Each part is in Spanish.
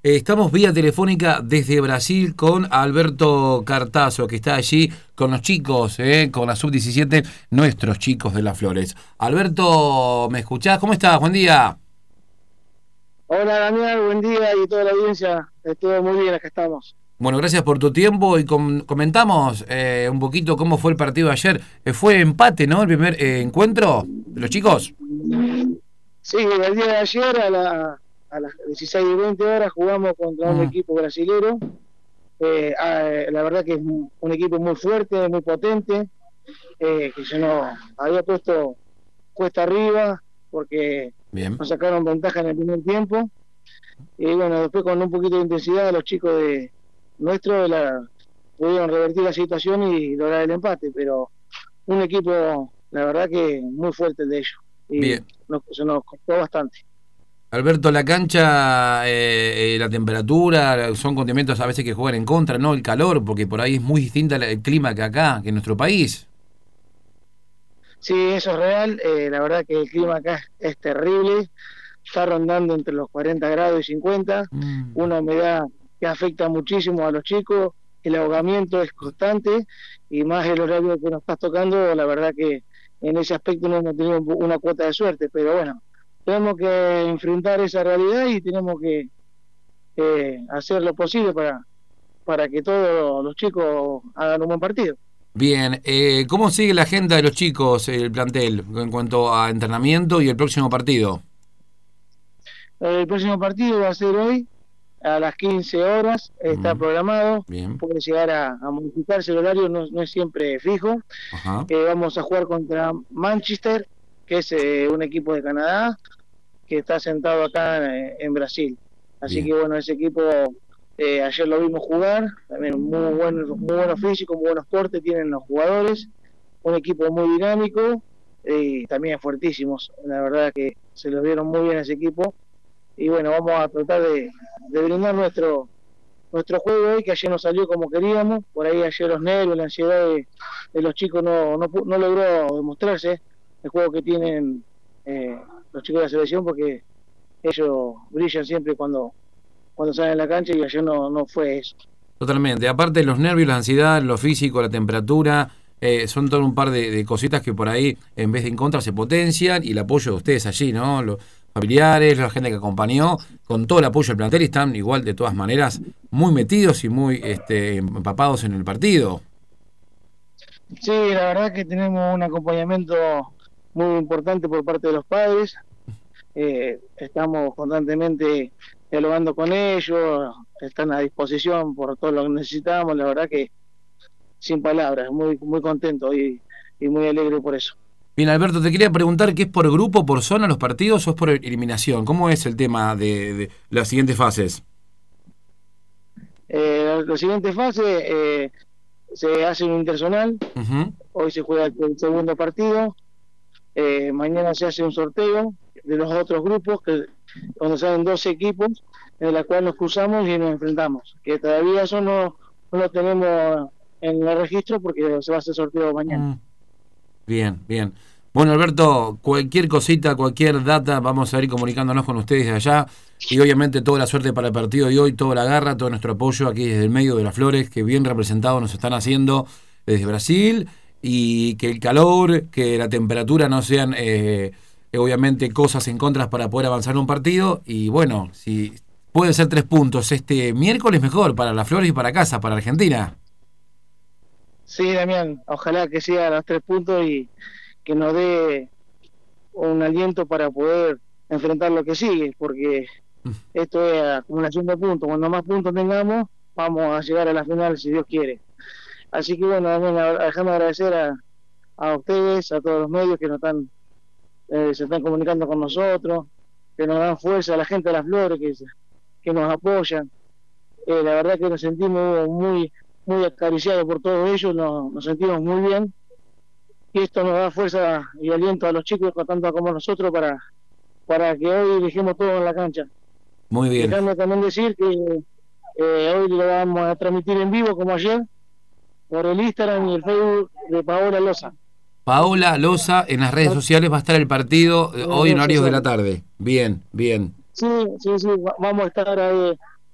Estamos vía telefónica desde Brasil con Alberto Cartazo, que está allí con los chicos, con la sub-17, nuestros chicos de las Flores. Alberto, ¿me escuchás? ¿Cómo estás? Buen día. Hola Daniel, buen día y toda la audiencia. Estuvo muy bien, acá estamos. Bueno, gracias por tu tiempo y comentamos un poquito cómo fue el partido de ayer. Fue empate, ¿no? El primer encuentro de los chicos. Sí, el día de ayer a las 16 y 20 horas jugamos contra un equipo brasilero. La verdad que es un equipo muy fuerte, muy potente, que se nos había puesto cuesta arriba porque Bien. nos sacaron ventaja en el primer tiempo. Y bueno, después con un poquito de intensidad los chicos de nuestro pudieron revertir la situación y lograr el empate, pero un equipo, la verdad que muy fuerte el de ellos. Y Bien. se nos costó bastante. Alberto, la cancha, la temperatura, son condimentos a veces que juegan en contra, ¿no? El calor, porque por ahí es muy distinta el clima que acá, que en nuestro país. Sí, eso es real. La verdad que el clima acá es terrible. Está rondando entre los 40 grados y 50. Una humedad que afecta muchísimo a los chicos. El ahogamiento es constante y más el horario que nos está tocando. La verdad que en ese aspecto no hemos tenido una cuota de suerte, pero bueno, tenemos que enfrentar esa realidad y tenemos que hacer lo posible para que todos los chicos hagan un buen partido. Bien, ¿cómo sigue la agenda de los chicos, el plantel, en cuanto a entrenamiento y el próximo partido? El próximo partido va a ser hoy, a las 15 horas, está programado. Bien. Puede llegar a modificarse el horario, no es siempre fijo. Vamos a jugar contra Manchester, que es un equipo de Canadá, que está sentado acá en Brasil. Así que bueno, ese equipo ayer lo vimos jugar, también muy buenos físicos, muy buenos portes tienen los jugadores, un equipo muy dinámico y también fuertísimos. La verdad que se los vieron muy bien a ese equipo. Y bueno, vamos a tratar de brindar nuestro juego hoy, que ayer no salió como queríamos. Por ahí ayer los nervios, la ansiedad de los chicos no logró demostrarse el juego que tienen los chicos de la selección, porque ellos brillan siempre cuando salen a la cancha, y ayer no fue eso. Totalmente, aparte de los nervios, la ansiedad, lo físico, la temperatura, son todo un par de cositas que por ahí en vez de en contra se potencian, y el apoyo de ustedes allí, ¿no? Los familiares, la gente que acompañó, con todo el apoyo del plantel, están igual de todas maneras muy metidos y muy empapados en el partido. Sí, la verdad que tenemos un acompañamiento muy importante por parte de los padres. Estamos constantemente dialogando con ellos, están a disposición por todo lo que necesitamos. La verdad que sin palabras, muy contento y muy alegre por eso. Bien, Alberto, te quería preguntar, ¿qué es por grupo, por zona los partidos o es por eliminación? ¿Cómo es el tema de las siguientes fases? La siguiente fase se hace un interzonal. Hoy se juega el segundo partido. Mañana se hace un sorteo de los otros grupos, donde salen 12 equipos, en la cual nos cruzamos y nos enfrentamos. Que todavía eso no lo tenemos en el registro porque se va a hacer sorteo mañana. Bien, bien. Bueno, Alberto, cualquier cosita, cualquier data, vamos a ir comunicándonos con ustedes de allá, y obviamente toda la suerte para el partido de hoy, toda la garra, todo nuestro apoyo aquí desde el medio de las Flores, que bien representados nos están haciendo desde Brasil, y que el calor, que la temperatura no sean obviamente cosas en contra para poder avanzar en un partido. Y bueno, si puede ser 3 puntos este miércoles, mejor para las Flores y para casa, para Argentina. Sí, Damián, ojalá que sea los 3 puntos y que nos dé un aliento para poder enfrentar lo que sigue, porque esto es acumulación de puntos. Cuando más puntos tengamos, vamos a llegar a la final si Dios quiere. Así que bueno, Damián, déjame agradecer a ustedes, a todos los medios que se están comunicando con nosotros, que nos dan fuerza, a la gente de las Flores que nos apoyan. La verdad que nos sentimos muy acariciados por todos ellos, nos sentimos muy bien, y esto nos da fuerza y aliento a los chicos, tanto como a nosotros, para que hoy dejemos todo en la cancha. Muy bien. Déjame también decir que hoy lo vamos a transmitir en vivo, como ayer, por el Instagram y el Facebook de Paola Loza. Paola Loza, en las redes sociales va a estar el partido hoy en horarios de la tarde. Bien, bien. Sí, vamos a estar ahí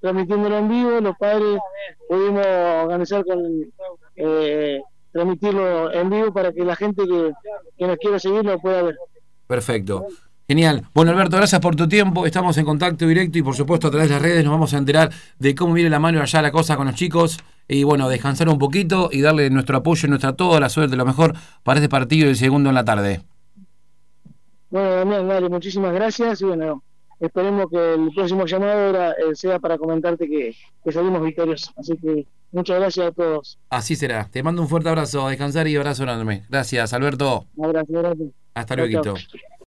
transmitiéndolo en vivo, los padres pudimos organizar transmitirlo en vivo para que la gente que nos quiera seguir lo pueda ver. Perfecto. Genial. Bueno, Alberto, gracias por tu tiempo. Estamos en contacto directo y, por supuesto, a través de las redes nos vamos a enterar de cómo viene la mano allá la cosa con los chicos. Y, bueno, descansar un poquito y darle nuestro apoyo y toda la suerte, lo mejor para este partido del segundo en la tarde. Bueno, Damián, dale, muchísimas gracias. Y, bueno, esperemos que el próximo llamado sea para comentarte que salimos victoriosos. Así que muchas gracias a todos. Así será. Te mando un fuerte abrazo. A descansar y abrazo enorme. Gracias, Alberto. Un abrazo. Hasta luego.